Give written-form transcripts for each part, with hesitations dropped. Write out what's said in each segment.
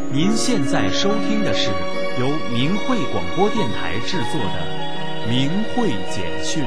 您现在收听的是由明慧广播电台制作的《明慧简讯》。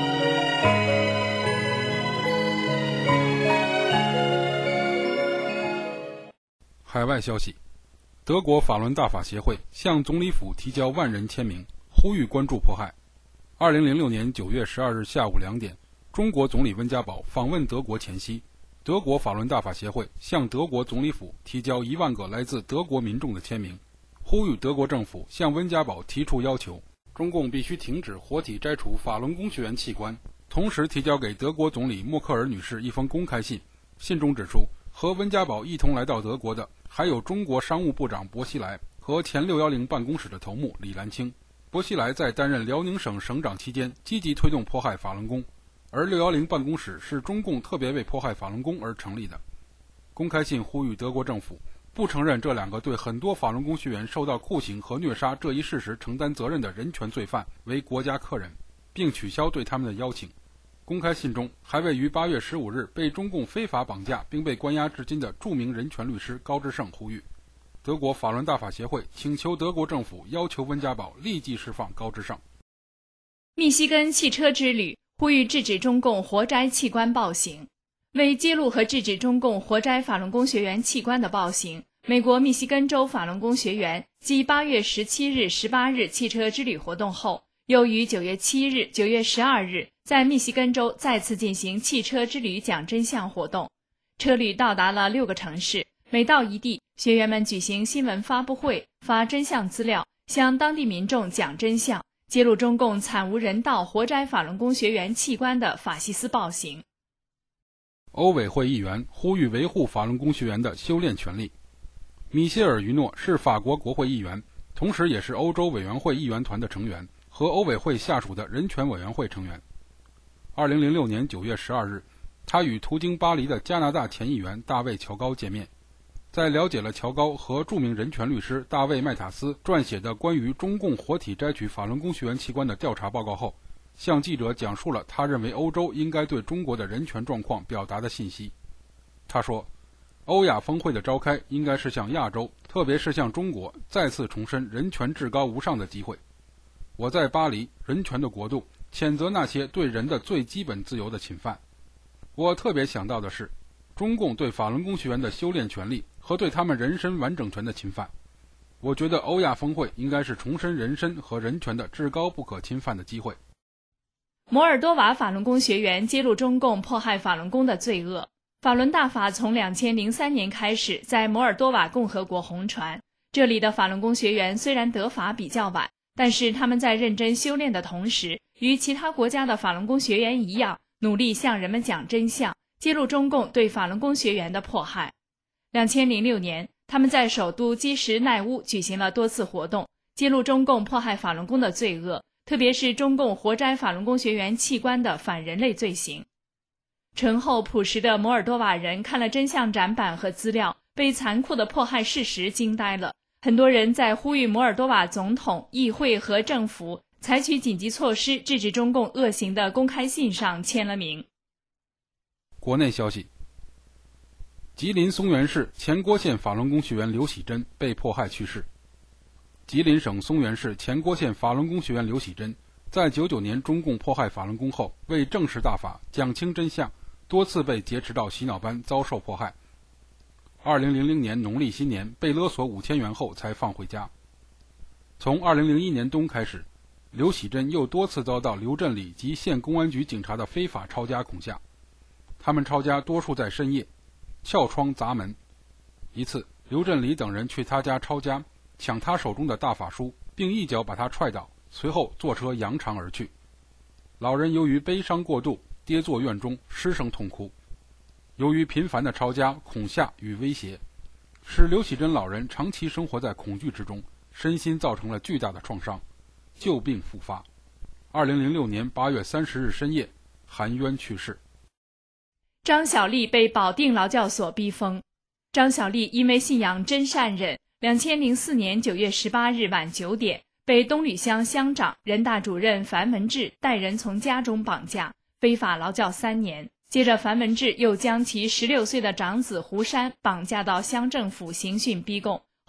海外消息：德国法伦大法协会向总理府提交万人签名，呼吁关注迫害。2006年9月12日下午2点，中国总理温家宝访问德国前夕，德国法伦大法协会向德国总理府提交1万个来自德国民众的签名，呼吁德国政府向温家宝提出要求，中共必须停止活体摘除法轮功学员器官，同时提交给德国总理默克尔女士一封公开信。信中指出，和温家宝一同来到德国的还有中国商务部长薄熙来和前610办公室的头目李兰清。薄熙来在担任辽宁省省长期间积极推动迫害法轮功，而610办公室是中共特别为迫害法轮功而成立的。公开信呼吁德国政府不承认这2个对很多法轮功学员受到酷刑和虐杀这一事实承担责任的人权罪犯为国家客人，并取消对他们的邀请。公开信中还为于8月15日被中共非法绑架并被关押至今的著名人权律师高志胜呼吁。德国法伦大法协会请求德国政府要求温家宝立即释放高志胜。 密西根汽车之旅呼吁制止中共活摘器官暴行。为揭露和制止中共活摘法轮功学员器官的暴行，美国密西根州法轮功学员继8月17日、18日汽车之旅活动后，又于9月7日、9月12日在密西根州再次进行汽车之旅讲真相活动。车旅到达了6个城市，每到一地，学员们举行新闻发布会，发真相资料，向当地民众讲真相，揭露中共惨无人道活摘法轮功学员器官的法西斯暴行。 欧委会议员呼吁维护法轮功学员的修炼权利。米歇尔·于诺是法国国会议员，同时也是欧洲委员会议员团的成员和欧委会下属的人权委员会成员。2006年9月12日，他与途经巴黎的加拿大前议员大卫·乔高见面。在了解了乔高和著名人权律师大卫·麦塔斯撰写的关于中共活体摘取法轮功学员器官的调查报告后，向记者讲述了他认为欧洲应该对中国的人权状况表达的信息。他说，欧亚峰会的召开应该是向亚洲，特别是向中国再次重申人权至高无上的机会。我在巴黎，人权的国度，谴责那些对人的最基本自由的侵犯。我特别想到的是，中共对法轮功学员的修炼权利和对他们人身完整权的侵犯。我觉得欧亚峰会应该是重申人身和人权的至高不可侵犯的机会。 摩尔多瓦法轮功学员揭露中共迫害法轮功的罪恶。法轮大法从2003年开始在摩尔多瓦共和国红传，这里的法轮功学员虽然得法比较晚，但是他们在认真修炼的同时，与其他国家的法轮功学员一样，努力向人们讲真相，揭露中共对法轮功学员的迫害。2006年，他们在首都基什奈乌举行了多次活动，揭露中共迫害法轮功的罪恶，特别是中共活摘法轮功学员器官的反人类罪行。醇厚朴实的摩尔多瓦人看了真相展板和资料，被残酷的迫害事实惊呆了。很多人在呼吁摩尔多瓦总统、议会和政府采取紧急措施制止中共恶行的公开信上签了名。 国内消息：吉林松原市前郭县法轮功学员刘喜珍被迫害去世。吉林省松原市前郭县法轮功学员刘喜珍在99年中共迫害法轮功后，为正视大法、讲清真相，多次被劫持到洗脑班遭受迫害。2000年农历新年被勒索5000元后才放回家。从2001年冬开始，刘喜珍又多次遭到刘振礼及县公安局警察的非法抄家恐吓。他们抄家多数在深夜，撬窗砸门。一次，刘振礼等人去他家抄家，抢他手中的大法书，并一脚把他踹倒，随后坐车扬长而去。老人由于悲伤过度，跌坐院中失声痛哭。由于频繁的抄家、恐吓与威胁，使刘喜珍老人长期生活在恐惧之中，身心造成了巨大的创伤，旧病复发。2006年8月30日深夜，含冤去世。 张小丽被保定劳教所逼疯。张小丽因为信仰真善忍，2004年9月18日晚9点，被东吕乡乡长、人大主任樊文志带人从家中绑架，非法劳教3年。接着樊文志又将其16岁的长子胡山绑架到乡政府刑讯逼供，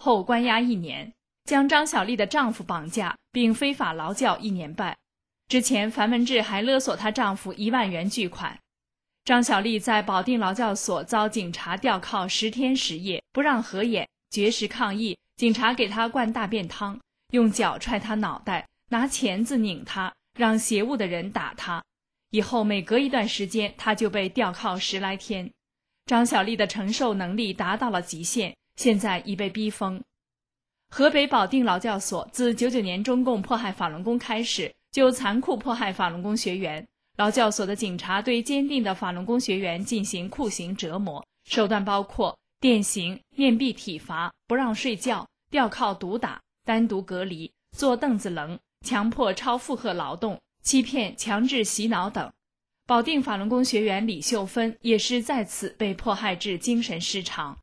后关押1年，将张小丽的丈夫绑架并非法劳教1年半。之前樊文志还勒索她丈夫1万元巨款。张小丽在保定劳教所遭警察吊铐10天10夜，不让合眼，绝食抗议，警察给她灌大便汤，用脚踹她脑袋，拿钳子拧她，让携物的人打她。以后每隔一段时间，她就被吊铐10来天。张小丽的承受能力达到了极限，现在已被逼疯。河北保定劳教所自99年中共迫害法轮功开始，就残酷迫害法轮功学员。劳教所的警察对坚定的法轮功学员进行酷刑折磨，手段包括电刑、面壁体罚、不让睡觉、吊铐毒打、单独隔离、坐凳子棱、强迫超负荷劳动、欺骗、强制洗脑等。保定法轮功学员李秀芬也是在此被迫害致精神失常。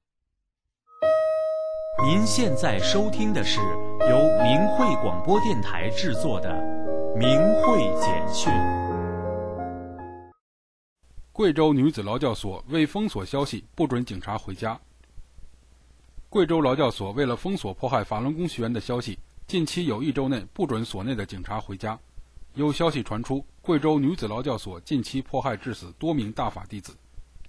您现在收听的是由明慧广播电台制作的《明慧简讯》。 贵州女子劳教所为封锁消息，不准警察回家。贵州劳教所为了封锁迫害法轮功学员的消息，近期有1周内不准所内的警察回家。有消息传出，贵州女子劳教所近期迫害致死多名大法弟子。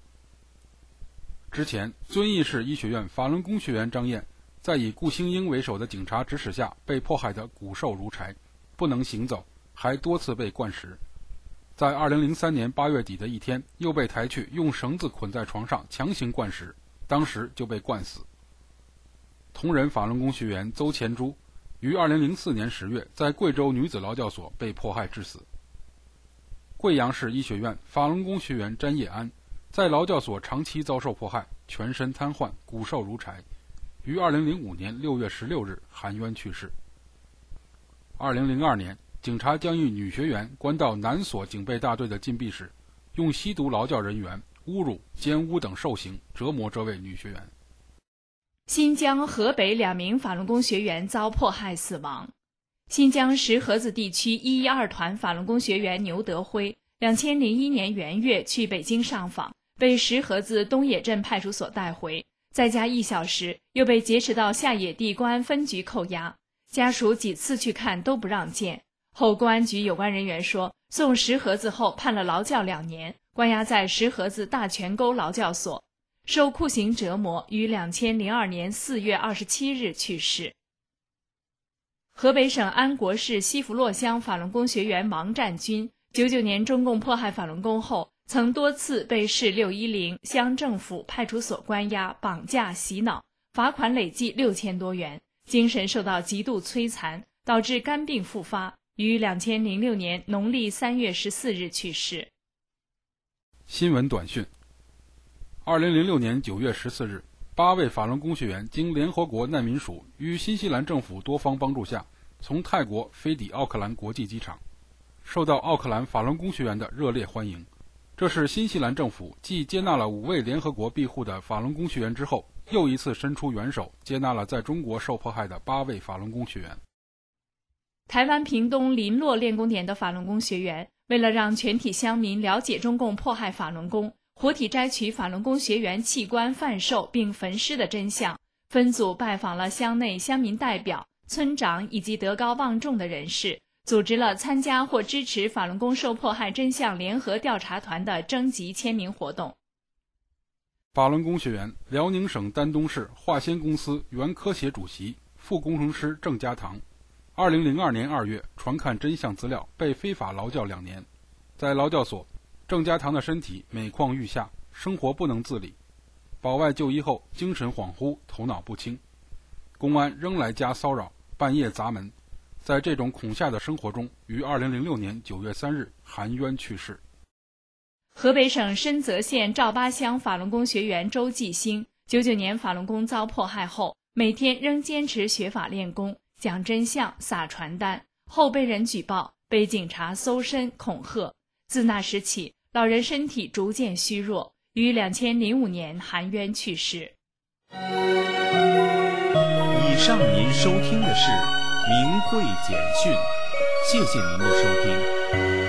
之前，遵义市医学院法轮功学员张燕在以顾兴英为首的警察指使下被迫害得骨瘦如柴，不能行走，还多次被灌食。在2003年8月底的一天，又被抬去用绳子捆在床上强行灌食，当时就被灌死。同仁法轮功学员邹前珠于2004年10月在贵州女子劳教所被迫害致死。贵阳市医学院法轮功学员詹叶安在劳教所长期遭受迫害，全身瘫痪，骨瘦如柴，于2005年6月16日含冤去世。2002年，警察将一女学员关到南所警备大队的禁闭室，用吸毒劳教人员、侮辱、奸污等受刑折磨这位女学员。 新疆、河北2名法轮功学员遭迫害死亡。新疆石河子地区112团法轮功学员牛德辉2001年元月去北京上访，被石河子东野镇派出所带回，在家1小时，又被劫持到下野地公安分局扣押。家属几次去看都不让见。后公安局有关人员说，送石河子后判了劳教2年，关押在石河子大泉沟劳教所，受酷刑折磨，于2002年4月27日去世。河北省安国市西弗洛乡法轮功学员王占军，99年中共迫害法轮功后，曾多次被市610乡政府派出所关押、绑架、洗脑，罚款累计6000多元，精神受到极度摧残，导致肝病复发，于2006年农历3月14日去世。 新闻短讯：2006年9月14日，8位法轮功学员经联合国难民署与新西兰政府多方帮助下，从泰国飞抵奥克兰国际机场，受到奥克兰法轮功学员的热烈欢迎。这是新西兰政府继接纳了5位联合国庇护的法轮功学员之后，又一次伸出援手，接纳了在中国受迫害的8位法轮功学员。 台湾屏东林落练功点的法轮功学员，为了让全体乡民了解中共迫害法轮功，活体摘取法轮功学员器官贩售并焚尸的真相，分组拜访了乡内乡民代表、村长以及德高望重的人士，组织了参加或支持法轮功受迫害真相联合调查团的征集签名活动。 法轮功学员辽宁省丹东市化纤公司原科协主席、副工程师郑家堂，2002年2月传看真相资料，被非法劳教2年。在劳教所，郑家堂的身体每况愈下，生活不能自理。保外就医后，精神恍惚，头脑不清。公安仍来家骚扰，半夜砸门。在这种恐吓的生活中，于2006年9月3日含冤去世。 河北省深泽县赵巴乡法轮功学员周继兴，99年法轮功遭迫害后，每天仍坚持学法练功，讲真相，撒传单，后被人举报，被警察搜身恐吓。自那时起，老人身体逐渐虚弱，于2005年含冤去世。 以上您收听的是明慧简讯，谢谢您的收听。